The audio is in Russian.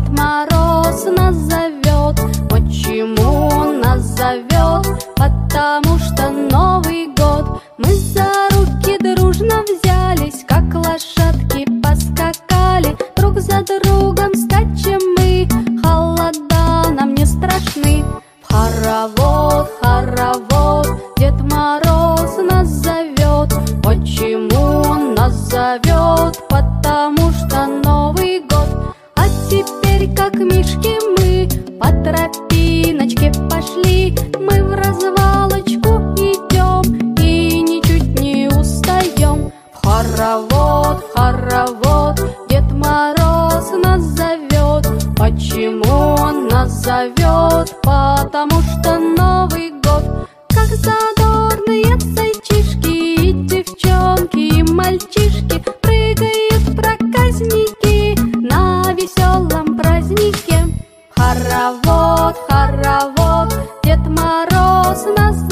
Мороз нас зовет. Почему он нас зовет? Потому что Новый год. Мы за руки дружно взялись, как лошадки поскакали. Друг за другом скачем мы, холода нам не страшны. В хоровод, хоровод, Дед Мороз нас зовет. Почему он нас зовет? Потому что Новый год. А теперь, как мишки, мы по тропиночке пошли. Мы в развалочку идем и ничуть не устаем. В хоровод, хоровод, Дед Мороз нас зовет. Почему он нас зовет? Потому что Новый год. Как задорные зайчишки и девчонки, и мальчишки прыгают проказники на веселом празднике. Хоровод, хоровод, Дед Мороз нас